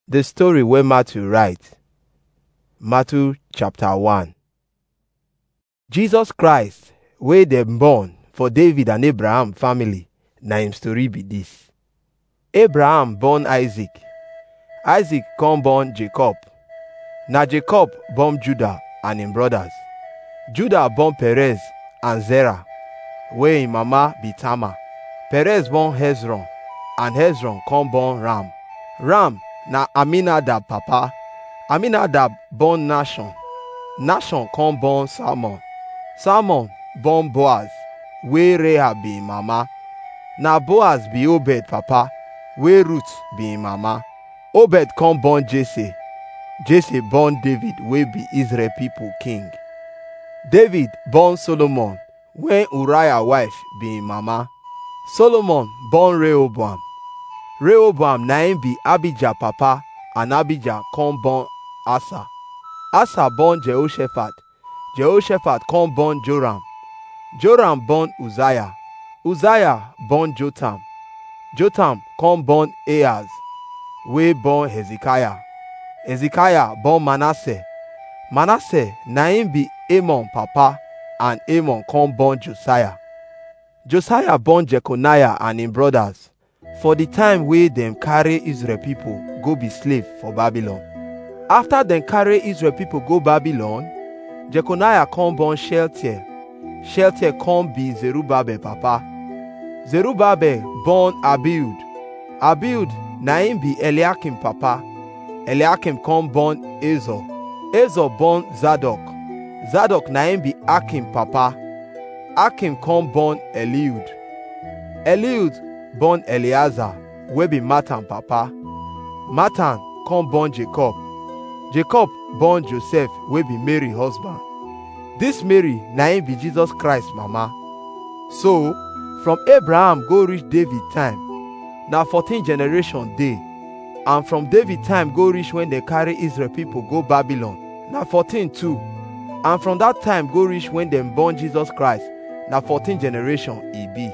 The story where Matthew write. Matthew chapter 1. Jesus Christ, wey dem born for David and Abraham family, na him story be this. Abraham born Isaac. Isaac come born Jacob. Na Jacob born Judah and him brothers. Judah born Perez and Zerah, wey him mama be Tamar. Perez born Hezron, and Hezron come born Ram. Ram na Aminadab papa. Aminadab born Nashon. Nashon come born Salmon. Salmon born Boaz, wey Rahab be him mama. Na Boaz be Obed papa, wey Ruth be him mama. Obed come born Jesse. Jesse born David, wey be Israel people king. David born Solomon, when Uriah wife be him mama. Solomon born Rehoboam. Rehoboam na him be Abijah papa, and Abijah come born Asa. Asa born Jehoshaphat. Jehoshaphat come born Joram. Joram born Uzziah. Uzziah born Jotham. Jotham come born Ahaz, wey born Hezekiah. Hezekiah born Manasseh. Manasseh na him be Amon papa, and Amon come born Josiah. Josiah born Jeconiah and him brothers, for the time wey dem carry Israel people go be slave for Babylon. After dem carry Israel people go Babylon, Jeconiah come born Shealtiel. Shealtiel come be Zerubbabel papa. Zerubbabel born Abiud. Abiud na him be Eliakim papa. Eliakim come born Azor. Azor born Zadok. Zadok na him be Akim papa. Akim come born Eliud. Eliud born Eleazar, wey be Matan papa. Matan come born Jacob. Jacob born Joseph, wey be Mary husband. This Mary na him be Jesus Christ mama. So, from Abraham go reach David time, na 14 generation dey. And from David time go reach when they carry Israel people go Babylon, na 14 too. And from that time go reach when dem born Jesus Christ, na 14 generation e be.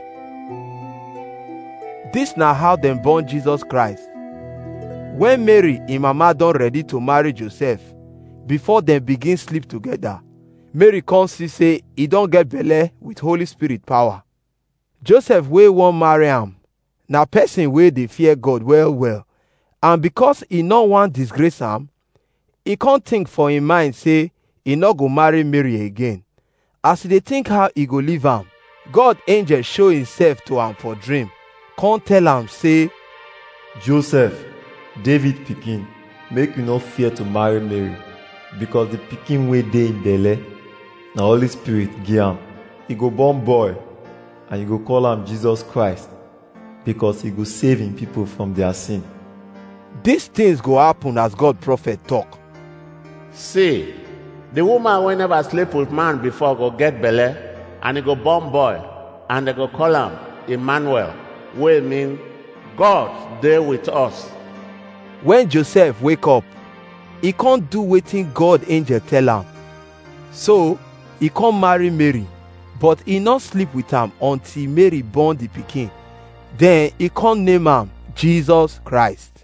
This na how dem born Jesus Christ. When Mary im mama don ready to marry Joseph, before dem begin sleep together, Mary come see say e don get belle with Holy Spirit power. Joseph wey wan marry am na person wey dey fear God well well, and because e no wan disgrace am, e come think for im mind say e no go marry Mary again. As e dey think how e go leave am, God angel show himself to am for dream, come tell am say, Joseph, David pikin, make you no fear to marry Mary, because the pikin wey dey in belle na Holy Spirit give am. He go born boy, and you go call am Jesus Christ, because he go save him people from their sin. These things go happen as God prophet talk. See, the woman wey never sleep with man before go get belle, and he go born boy, and they go call am Emmanuel, wey mean God dey with us. When Joseph wake up, he can't do wetin God angel tell am. So, he come marry Mary, but he not sleep with am until Mary born the pikin. Then he come name am Jesus Christ.